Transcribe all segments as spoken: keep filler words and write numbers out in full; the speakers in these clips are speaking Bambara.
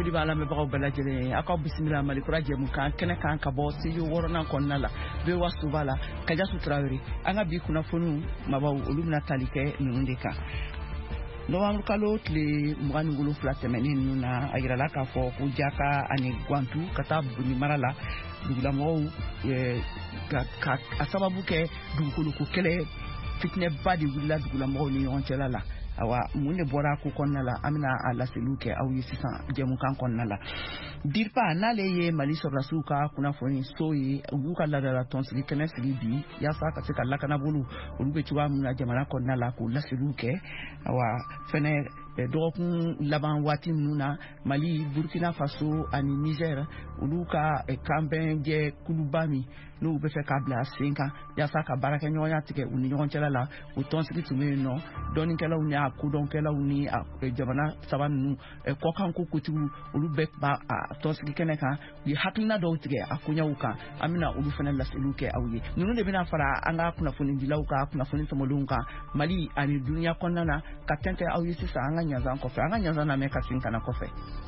fili b'a lamɛnbagaw bɛɛ lajɛlen a k'aw bisimila Malikura jɛmukan kɛnɛ kan ka bɔ studio wɔɔrɔnan kɔnɔna la V O A Soba la Kajasu Tarawele an ka bi kunnafoniw mabaw olu bɛna tali kɛ ninnu de kan. Novembre kalo tile mugan ni wolonwula tɛmɛnen ninnu na a yirala k'a fɔ ko Jaka ani Gwantu ka taa Buguni mara la dugulamɔgɔw ka a sababu kɛ dugukolo ko kɛlɛ fitinɛba de wulila dugulamɔgɔw ni ɲɔgɔn cɛla la. Awa mun de bɔra ko kɔnɔna la an bɛna a laseliw kɛ aw ye sisan jɛmukan kɔnɔna la. DIRPA n'ale ye Mali sɔrɔdasiw ka kunnafoni so ye u y'u ka ladala tɔnsigi kɛnɛ sigi bi yaasa ka se ka lakanabolo olu bɛ cogoya min na jamana kɔnɔna la k'u laseliw kɛ. Awa fɛnɛ dɔgɔkun laban waati minnu na Mali, Burkina Faso ani Niger olu ka kanbɛnjɛ kuluba min n'u bɛ fɛ k'a bila sen kan yaasa ka baarakɛɲɔgɔnya tigɛ u ni ɲɔgɔn cɛla la o tɔnsigi tun bɛ yen nɔ dɔɔninkɛlaw ni a kodɔnkɛlaw ni jamana saba ninnu kɔkanko kotigiw olu bɛɛ b'a tɔnsigi kɛnɛ kan u ye hakilina dɔw tigɛ a koɲɛw kan an bɛna olu fana laseliw kɛ aw ye. Ninnu de bɛna fara an ka kunnafonidilaw ka kunnafoni tɔmɔlenw kan Mali ani duniya kɔnɔna na ka tɛntɛn aw ye sisan an ka ɲanzan kɔfɛ an ka ɲanzan lamɛn ka sin kana kɔfɛ.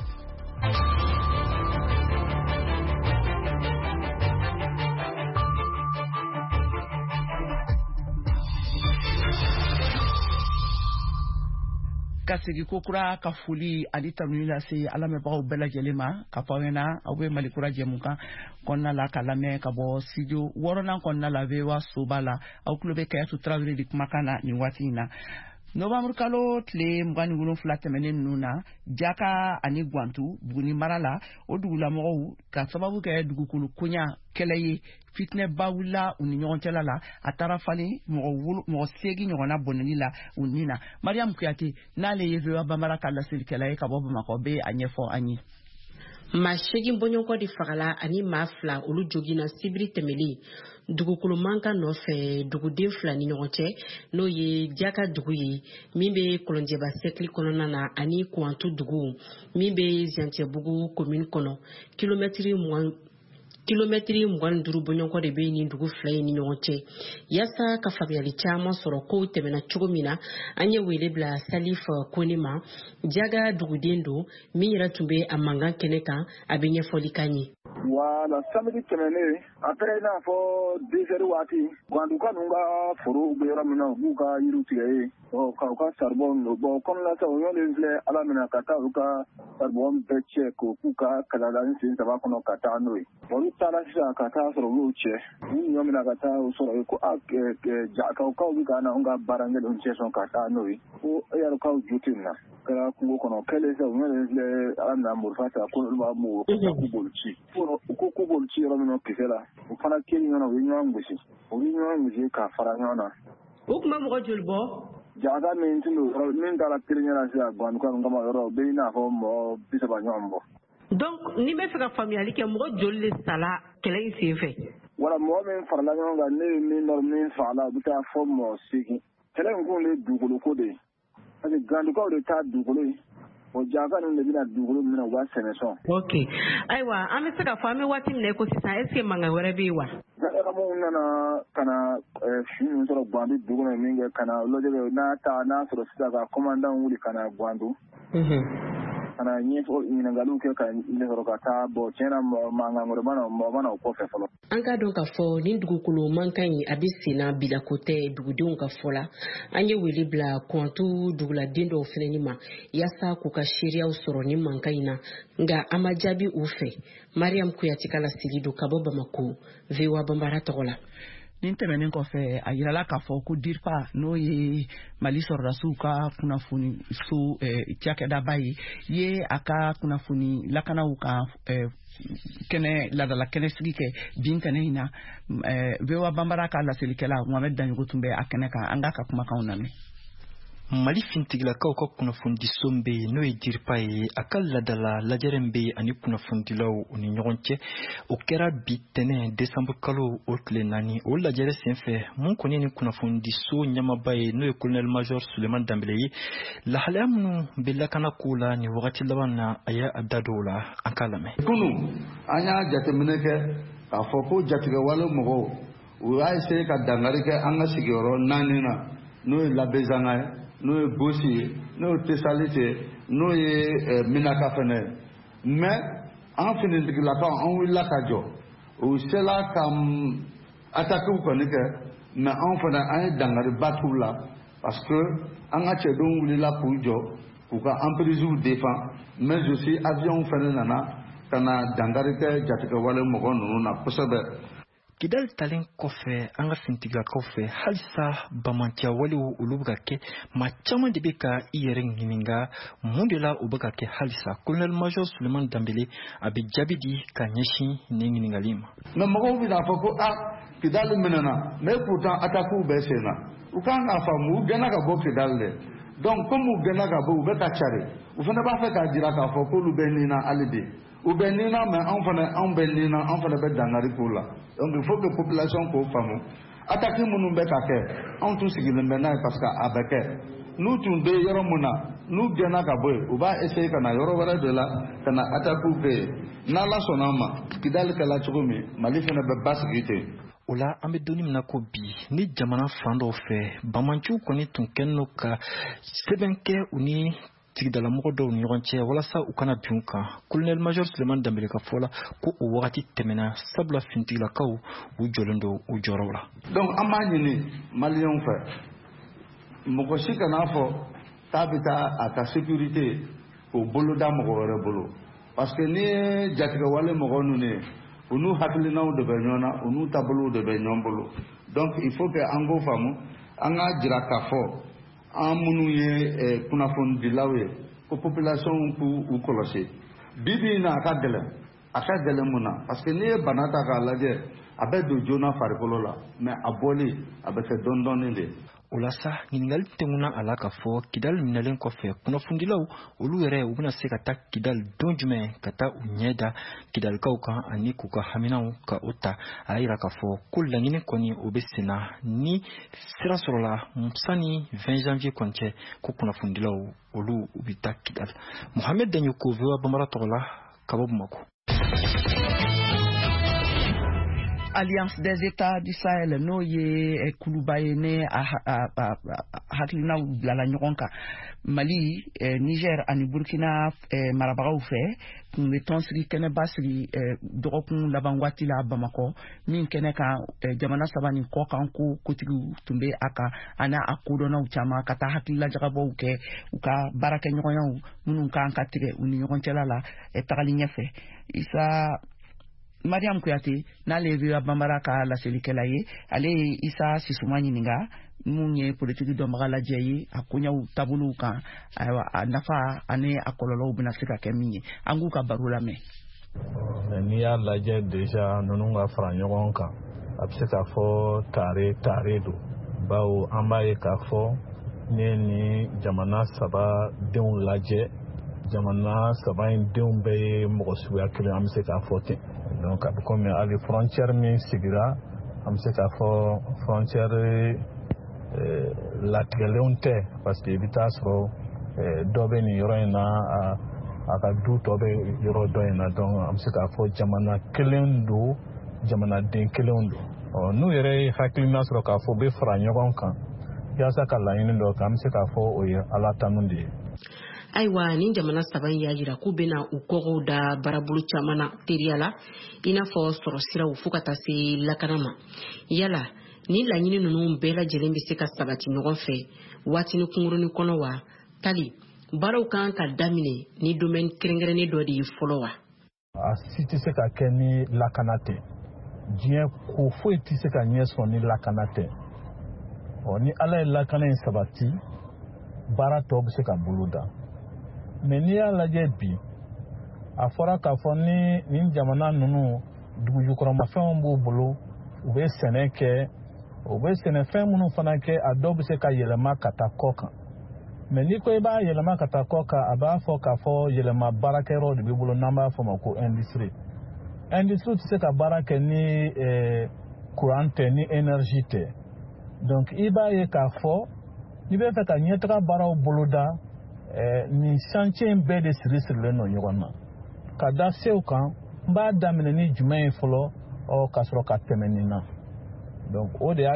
Ka segi ko kura ka foli ani tanuni lase a lamɛnbagaw bɛɛ lajɛlen ma ka fɔ aw ɲɛna aw bɛ Malikura jɛmukan kɔnɔna la ka lamɛn ka bɔ studio wɔɔrɔnan kɔnɔna la V O A Soba la aw tulo bɛ Kayasu Tarawele de kumakan na nin waati in na. Novembre kalo tile mugan ni wolonwula tɛmɛnen ninnu na Jaka ani Gwantu Buguni mara la o dugulamɔgɔw ka sababu kɛ dugukolo koɲa kɛlɛ ye fitinɛba wulila u ni ɲɔgɔn cɛla la a taara falen mɔgɔ seegin ɲɔgɔnna bɔnɛli la u ni na. Mariam Kuyate n'ale ye V O A Banbara ka laselikɛla ye ka bɔ Bamakɔ bɛ a ɲɛfɔ an ye. Maa seegin bɔɲɔgɔnkɔ de fagala ani maa fila olu joginna sibiri tɛmɛlen dugukolo mankan nɔfɛ duguden fila ni ɲɔgɔn cɛ n'o ye Jaka dugu ye min bɛ Kolonjɛba sɛkili kɔnɔna na ani Kuwantu dugu min bɛ Zɛntiɛbugu commune kɔnɔ kilomɛtiri mugan kilomɛtiri mugan ni duuru bɔɲɔgɔnkɔ de bɛ nin dugu fila in ni ɲɔgɔn cɛ yaasa ka faamuyali caman sɔrɔ kow tɛmɛna cogo min na an ye wele bila Salif Kone ma Jaga duguden don min yɛrɛ tun bɛ a mankan kɛnɛ kan a bɛ ɲɛfɔli kan ye. Wala samedi tɛmɛnen après n'a fɔ deux heures waati Gwanduka ninnu ka foro bɛ yɔrɔ min na u b'u ka yiriw tigɛ yen ka u ka charbon don bon comme la sa u y'olu filɛ ala minɛ ka taa u ka charbon bɛɛ cɛ k'u k'u ka kaladanin sen saba kɔnɔ ka taa n'o ye olu taara sisan ka taa sɔrɔ u y'o cɛ u ɲɔ minɛ ka taa o sɔrɔ ko Jakaw kaw bɛ ka na anw ka baarankɛdenw cɛ sɔn ka taa n'o ye ko e yɛrɛ kaw jo tɛ nin na kɛra kungo kɔnɔ kɛlen sa u y'olu filɛ ala minɛ morifa ta ko olu b'a m'o k'u boli ci u ko k'u boli ci yɔrɔ min na kisɛ la u fana kelen ɲɔgɔn na u ye ɲɔgɔn gosi u ye ɲɔgɔn gosi ka fara ɲɔgɔn na. O tuma mɔgɔ joli bɔ? Jaka min tun don min taara teri ɲɛna sisan Gwanduka ninnu kama yɔrɔ bɛɛ i n'a fɔ mɔgɔ bi saba ɲɔgɔn bɔ. Donc ni bɛ fɛ ka faamuyali kɛ mɔgɔ joli de sala kɛlɛ in sen fɛ? Wala mɔgɔ min farala ɲɔgɔn kan ne ye min dɔn min fagala u bɛ taa fɔ mɔgɔ seegin kɛlɛ in kun de dugukolo ko de ye parce que Gwandukaw de taa dugukolo ye o Jaka ninnu de bɛna dugukolo minɛ u b'a sɛnɛ sɔn. Ok ayiwa an bɛ se ka fɔ an bɛ waati min na ko sisan est ce que mankan wɛrɛ bɛ yen wa? Gwandukaw nana ka na fi min sɔrɔ Gwandu dugu kɔnɔ min kɛ ka na lajɛ n'a ta n'a sɔrɔ sisan ka commandant wuli ka na Gwandu. Kana ɲɛfɔ ɲininkaliw kɛ ka sɔrɔ ka taa bɔ tiɲɛna mankan wɛrɛ mana mɔgɔ mana o kɔfɛ fɔlɔ. An ka dɔn k'a fɔ nin dugukolo mankan in a bɛ senna bilako tɛ dugudenw ka fɔ la an ye wele bila Kuwantu duguladen dɔw fɛnɛ ma yaasa k'u ka seereyaw sɔrɔ nin mankan in na nka an ma jaabi u fɛ. Mariam Kuyate ka laseli don ka bɔ Bamako V O A Banbara tɔgɔ la. Nin tɛmɛnen kɔfɛ a yirala k'a fɔ ko DIRPA n'o ye Mali sɔrɔdasiw ka kunnafoni so cakɛdaba ye ye a ka kunnafoni lakanaw kan kɛnɛ ladala kɛnɛ sigi kɛ bin kɛnɛ in na V O A Banbara ka laselikɛla Mohamed Danjogo tun bɛ a kɛnɛ kan an ka kumakanw lamɛn. Mali fintigilakaw ka kunnafonidiso bɛ yen n'o ye DIRPA ye a ka ladala lajɛrɛ bɛ ani kunnafonidilaw u ni ɲɔgɔn cɛ o kɛra bi tɛnɛ décembre kalo o tile naani o lajɛrɛ senfɛ mun kɔni ni kunnafonidiso ɲɛmaba ye n'o ye colonel major Suleman Danbele ye lahalaya minnu bɛ lakana ko la ni wagati laban na a y'a da dɔw la an k'a lamɛn. Kunu an y'a jateminɛ kɛ k'a fɔ ko jatigɛwale mɔgɔw u y'a essayé ka dankari kɛ an ka sigiyɔrɔ naani na n'o ye Labɛzanga ye n'o ye Bosi ye n'o ye Tesalite n'o ye Minaka fɛnɛ mais an finitigilakaw an wulila ka jɔ u sela ka attaquer kɔni kɛ mais an fana an ye dangari ba t'u la parce que an ka cɛdenw wulila k'u jɔ k'u ka emprise défend mais aussi avion fana nana ka na dangari kɛ jatigɛwale mɔgɔ ninnu na kosɛbɛ. Kidal talen kɔfɛ an ka fintigilakaw fɛ halisa bamantiya walew olu bɛ ka kɛ maa caman de bɛ ka i yɛrɛ ɲininka mun de la u bɛ ka kɛ halisa. Colonel Major Suleman Danbele a bɛ jaabi di ka ɲɛsin nin ɲininkali ma. mais mɔgɔw bɛ n'a fɔ ko ah Kidal minɛna mais pourtant attaques bɛɛ sen na u kan k'a faamu u gɛnna ka bɔ Kidal dɛ donc comme u gɛnna ka bɔ u bɛ ka cari u fana b'a fɛ k'a jira k'a fɔ k'olu bɛ nin na hali bi u bɛ nin na mais anw fana anw bɛ nin na anw fana bɛ dangari k'u la. Donc il faut que la population k'o faamu attaque minnu bɛ ka kɛ anw tun sigilen bɛ n'a ye parce que a bɛ kɛ n'u tun bɛ yɔrɔ min na n'u gɛnna ka bɔ yen u b'a essayer ka na yɔrɔ wɛrɛ de la ka na attaque kɛ yen n'Ala sɔnna a ma Kidali kɛla cogo min Mali fana bɛ basigi ten. O la an bɛ donni min na ko bi ni jamana fan dɔw fɛ bamanciw kɔni tun kɛlen don ka sɛbɛn kɛ u ni tigidalamɔgɔ dɔw ni ɲɔgɔn cɛ walasa u kana bin u kan. Colonel Major Suleman Danbele ka fɔ la ko o wagati tɛmɛna sabula fintigilakaw u jɔlen don u jɔyɔrɔw la. Donc an b'a ɲini maliyɛnw fɛ mɔgɔ si kan'a fɔ k'a bɛ taa a ka sécurité k'o bolo da mɔgɔ wɛrɛ bolo parce que ni ye jatigɛwale mɔgɔ ninnu ye u n'u hakilinaw de bɛ ɲɔgɔn na u n'u taabolow de bɛ ɲɔgɔn bolo donc il faut que an k'o faamu an k'a jira k'a fɔ an minnu ye kunnafonidilaw ye ko population k'u kɔlɔsi bi bi in na a ka gɛlɛn a ka gɛlɛn mun na parce que n'i ye bana ta k'a lajɛ a bɛ don joona farikolo la mais a bɔli a bɛ kɛ dɔɔni dɔɔni de. O la sa ɲininkali tɛŋuna a la k'a fɔ Kidal minɛlen kɔfɛ kunnafonidilaw olu yɛrɛ u bɛna se ka taa Kidal don jumɛn ka taa u ɲɛ da Kidalikaw kan ani k'u ka haminaw ka o ta a y'a jira k'a fɔ ko laɲini kɔni o bɛ sen na ni sira sɔrɔla sani vingt janvier kɔni cɛ ko kunnafonidilaw olu u bɛ taa Kidal. Mohamed Danyoko V O A Bambara tɔgɔ la ka bɔ Bamako. Alliance des États du Sahel n'o ye kuluba ye ne a hakilinaw bilala ɲɔgɔn kan Mali Niger ani Burkina marabagaw fɛ kun bɛ tɔnsigi kɛnɛba sigi dɔgɔkun laban waati la Bamakɔ min kɛnɛ kan jamana saba nin kɔ kan ko kotigiw tun bɛ a kan ani a kodɔnnaw caman ka taa hakililajagabɔw kɛ u ka baarakɛɲɔgɔnyaw minnu kan ka tigɛ u ni ɲɔgɔn cɛla la tagali ɲɛfɛ. Isa Mariam Kuyate n'ale V O A Bambara ka laselikɛla ye ale ye Isa Sisuma ɲininka mun ye politiki dɔnbaga lajɛ ye a koɲɛw taabolow kan ayiwa a nafa ani a kɔlɔlɔw bɛna se ka kɛ min ye an k'u ka baro lamɛn. N'i y'a lajɛ déjà ninnu ka fara ɲɔgɔn kan a bɛ se k'a fɔ tare tare don bawo an b'a ye k'a fɔ ne ni jamana saba denw lajɛ jamana saba in denw bɛɛ ye mɔgɔ suguya kelen an bɛ se k'a fɔ ten. Donc a bɛ komi hali frontière min sigira an bɛ se k'a fɔ frontière latigɛlenw tɛ parce que i bɛ taa sɔrɔ dɔ bɛ nin yɔrɔ in na a ka du tɔ bɛ yɔrɔ dɔ in na donc an bɛ se k'a fɔ jamana kelen don jamanaden kelenw don. N'u yɛrɛ ye hakilina sɔrɔ k'a fɔ u bɛ fara ɲɔgɔn kan yaasa ka laɲini dɔ kɛ an bɛ se k'a fɔ o ye Ala tanu de ye. Ayiwa ni jamana saba in y'a jira k'u bɛna u kɔgɔw da barabolo caman na teriya la i n'a fɔ sɔrɔ siraw fo ka taa se lakana ma yala ni laɲini ninnu bɛɛ lajɛlen bɛ se ka sabati ɲɔgɔn fɛ waati ni kunkurunin kɔnɔ wa tali baaraw kan ka daminɛ ni domaine kɛrɛnkɛrɛnnen dɔ de ye fɔlɔ wa. A si tɛ se ka kɛ ni lakana tɛ diɲɛ ko foyi tɛ se ka ɲɛ sɔrɔ ni lakana tɛ ni Ala ye lakana in sabati baara tɔw bɛ se ka bolo da. Mais n'i y'a lajɛ bi a fɔra k'a fɔ ni nin jamana ninnu dugujukɔrɔmafɛnw b'u bolo u bɛ sɛnɛ kɛ u bɛ sɛnɛfɛn minnu fana kɛ a dɔw bɛ se ka yɛlɛma ka taa kɔ kan mais n'i ko i b'a yɛlɛma ka taa kɔ kan a b'a fɔ k'a fɔ yɛlɛma baarakɛyɔrɔ de b'i bolo n'an b'a fɔ ma ko industrie industrie tɛ se ka baara kɛ ni courant tɛ ni énergie tɛ donc i b'a ye k'a fɔ n'i bɛ fɛ ka ɲɛtaga baaraw boloda nin chantier in bɛɛ de siri sirilen don ɲɔgɔn na ka da sew kan n b'a daminɛ ni jumɛn ye fɔlɔ ka sɔrɔ ka tɛmɛ nin na donc o de y'a